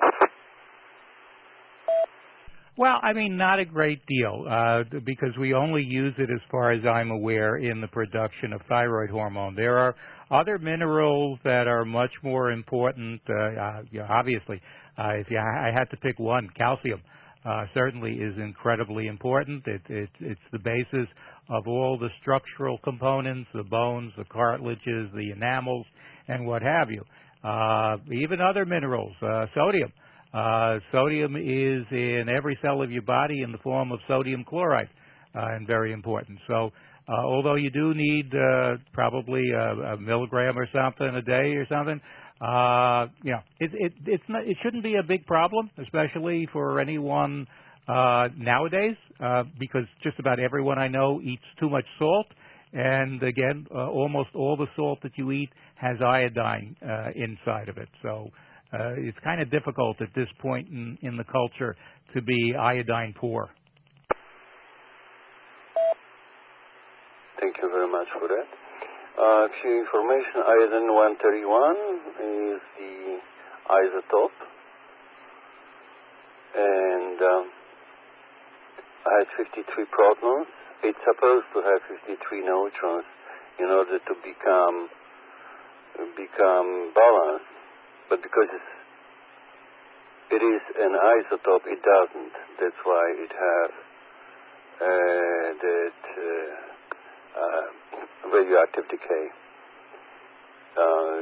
Well, I mean, not a great deal, uh, because we only use it, as far as I'm aware, in the production of thyroid hormone. There are other minerals that are much more important. Uh, uh, you know, obviously, uh, if you, I had to pick one, calcium uh, certainly is incredibly important. It, it, it's the basis of all the structural components, the bones, the cartilages, the enamels, and what have you. Uh, even other minerals, uh, sodium. Uh, sodium is in every cell of your body in the form of sodium chloride, uh, and very important. So, uh, although you do need uh, probably a, a milligram or something a day or something, uh, you know, it, it, it's not, it shouldn't be a big problem, especially for anyone uh, nowadays, uh, because just about everyone I know eats too much salt. And again, uh, almost all the salt that you eat has iodine uh, inside of it. So uh, it's kind of difficult at this point in, in the culture to be iodine poor. Thank you very much for that. Uh, a few information. Iodine one thirty-one is the isotope. And um, has fifty-three protons. It's supposed to have fifty-three neutrons in order to become become balanced, but because it's, it is an isotope, it doesn't. That's why it has uh, that uh, uh, radioactive decay. Uh,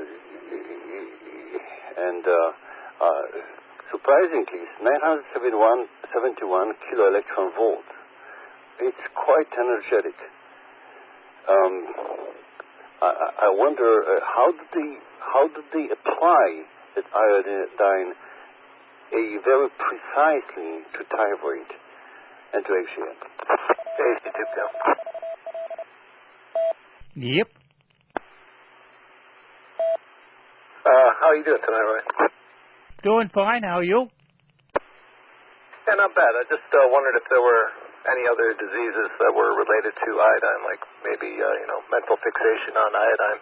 and uh, uh, surprisingly, it's nine hundred seventy-one kilo electron volts. It's quite energetic. Um, I, I wonder uh, how did they how did they apply that iodine a very precisely to thyroid and to H C M? Yep. Uh, how are you doing tonight, Roy? Doing fine. How are you? Yeah, not bad. I just uh, wondered if there were any other diseases that were related to iodine, like maybe, uh, you know, mental fixation on iodine.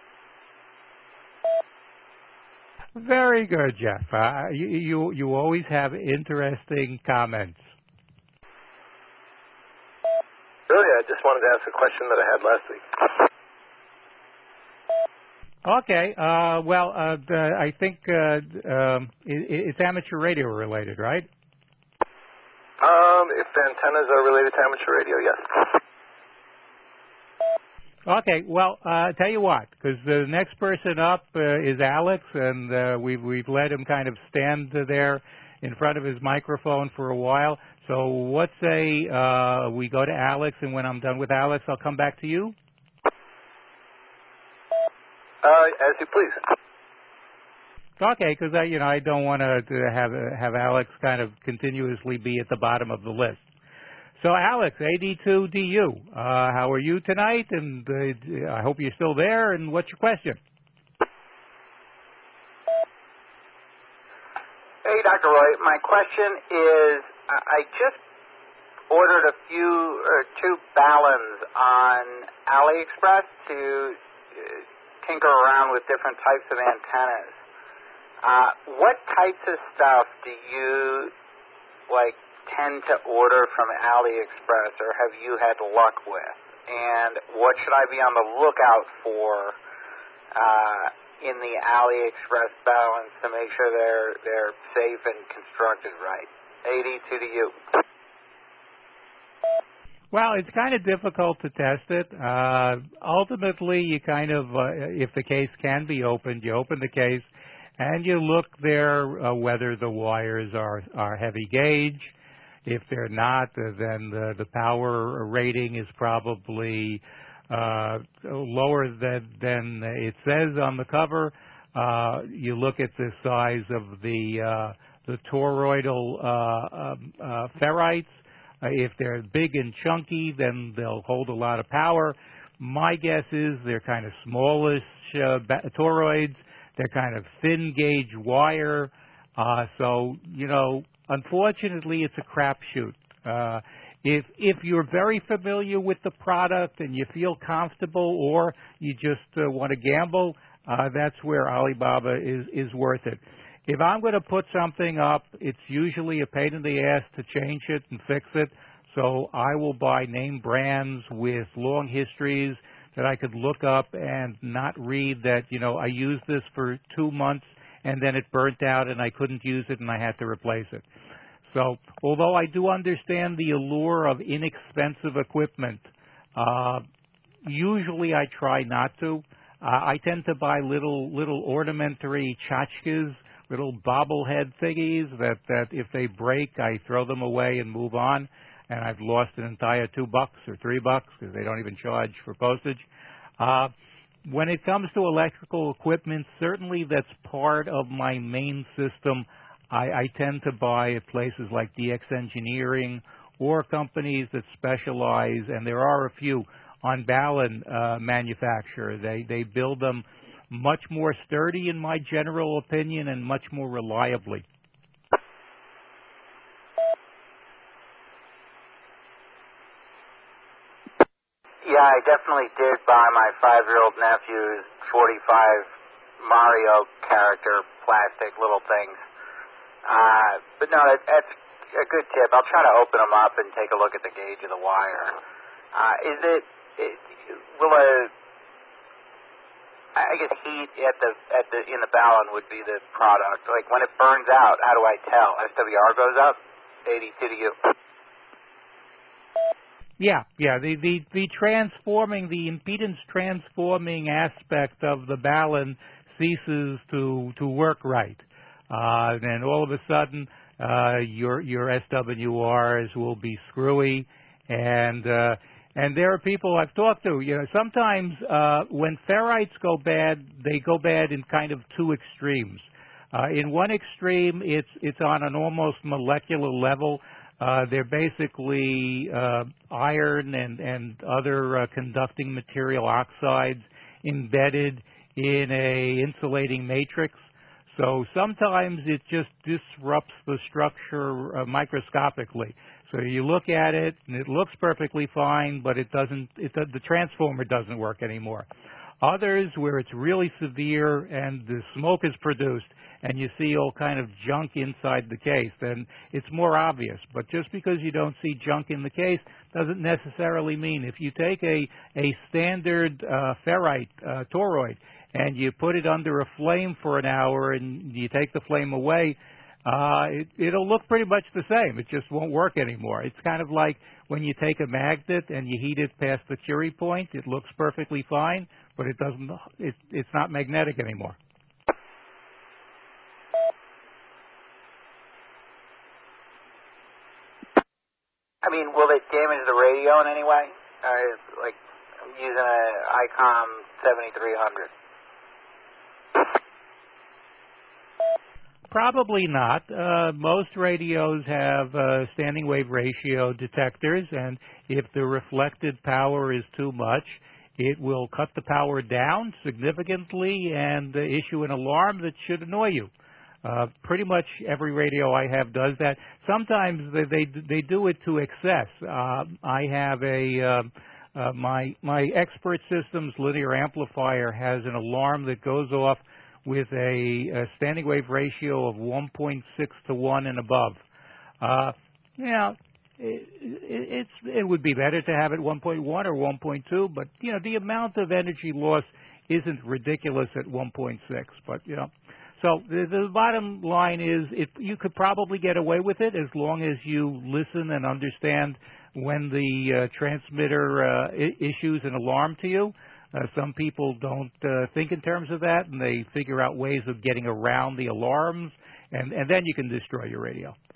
Very good, Jeff. Uh, you, you you always have interesting comments. Really, I just wanted to ask a question that I had last week. Okay. Uh, well, uh, the, I think uh, um, it, it's amateur radio related, right? Um, if antennas are related to amateur radio, yes. Okay, well, uh, tell you what, because the next person up uh, is Alex, and uh, we've, we've let him kind of stand there in front of his microphone for a while. So let's say uh, we go to Alex, and when I'm done with Alex, I'll come back to you. Uh, as you please. Okay, because I, you know, I don't want to have have Alex kind of continuously be at the bottom of the list. So, Alex, A D two D U, uh, how are you tonight? And uh, I hope you're still there. And what's your question? Hey, Doctor Roy. My question is, I just ordered a few or two balance on AliExpress to tinker around with different types of antennas. Uh, what types of stuff do you, like, tend to order from AliExpress, or have you had luck with? And what should I be on the lookout for uh, in the AliExpress balance to make sure they're they're safe and constructed right? A D two D U. Well, it's kind of difficult to test it. Uh, ultimately, you kind of, uh, if the case can be opened, you open the case and you look there uh, whether the wires are, are heavy gauge. If they're not, uh, then the, the power rating is probably uh, lower than, than it says on the cover. Uh, you look at the size of the uh, the toroidal uh, um, uh, ferrites. Uh, if they're big and chunky, then they'll hold a lot of power. My guess is they're kind of smallish uh, toroids. They're kind of thin gauge wire. Uh, so, you know, unfortunately, it's a crapshoot. Uh, if if you're very familiar with the product and you feel comfortable, or you just uh, want to gamble, uh, that's where Alibaba is is worth it. If I'm going to put something up, it's usually a pain in the ass to change it and fix it. So I will buy name brands with long histories that I could look up and not read that, you know, I used this for two months and then it burnt out and I couldn't use it and I had to replace it. So although I do understand the allure of inexpensive equipment, uh, usually I try not to. Uh, I tend to buy little little ornamentary tchotchkes, little bobblehead thingies that, that if they break, I throw them away and move on. And I've lost an entire two bucks or three bucks because they don't even charge for postage. Uh, when it comes to electrical equipment, certainly that's part of my main system. I, I tend to buy at places like D X Engineering or companies that specialize, and there are a few, on Ballon uh, manufacturer. They, they build them much more sturdy, in my general opinion, and much more reliably. Yeah, I definitely did buy my five-year-old nephew's forty-five Mario character plastic little things. Uh, but no, that, that's a good tip. I'll try to open them up and take a look at the gauge of the wire. Uh, is it, it will a I guess heat at the at the in the Ballon would be the product. Like when it burns out, how do I tell? S W R goes up, eighty-two to you. Yeah, yeah. The the the transforming, the impedance transforming aspect of the Ballon ceases to to work right, uh, and all of a sudden uh, your your S W Rs will be screwy, and uh, and there are people I've talked to. You know, sometimes uh, when ferrites go bad, they go bad in kind of two extremes. Uh, in one extreme, it's it's on an almost molecular level. Uh, they're basically uh, iron and, and other uh, conducting material oxides embedded in a insulating matrix. So sometimes it just disrupts the structure uh, microscopically. So you look at it and it looks perfectly fine, but it doesn't. It, the transformer doesn't work anymore. Others where it's really severe and the smoke is produced and you see all kind of junk inside the case, then it's more obvious. But just because you don't see junk in the case doesn't necessarily mean if you take a, a standard uh, ferrite uh, toroid and you put it under a flame for an hour and you take the flame away, uh, it, it'll look pretty much the same. It just won't work anymore. It's kind of like when you take a magnet and you heat it past the Curie point, it looks perfectly fine, but it doesn't. It, it's not magnetic anymore. I mean, will it damage the radio in any way? Uh, like, I'm using a ICOM seventy-three hundred. Probably not. Uh, most radios have uh, standing wave ratio detectors, and if the reflected power is too much, it will cut the power down significantly and uh, issue an alarm that should annoy you. Uh, pretty much every radio I have does that. Sometimes they they, they do it to excess. Uh, I have a uh, uh, my my Expert Systems linear amplifier has an alarm that goes off with a, a standing wave ratio of one point six to one and above. Uh, you know, it, it, it's it would be better to have it one point one or one point two, but you know the amount of energy loss isn't ridiculous at one point six. But you know. So the, the bottom line is it, you could probably get away with it as long as you listen and understand when the uh, transmitter uh, I- issues an alarm to you. Uh, some people don't uh, think in terms of that, and they figure out ways of getting around the alarms, and, and then you can destroy your radio.